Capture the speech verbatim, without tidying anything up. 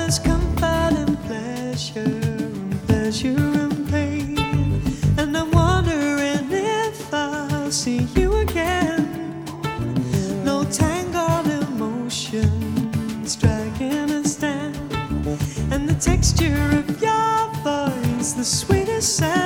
was comfort and pleasure, and pleasure and pain. And I'm wondering if I'll see you again. No tangled emotions dragging us down, and the texture of your voice, the sweetest sound.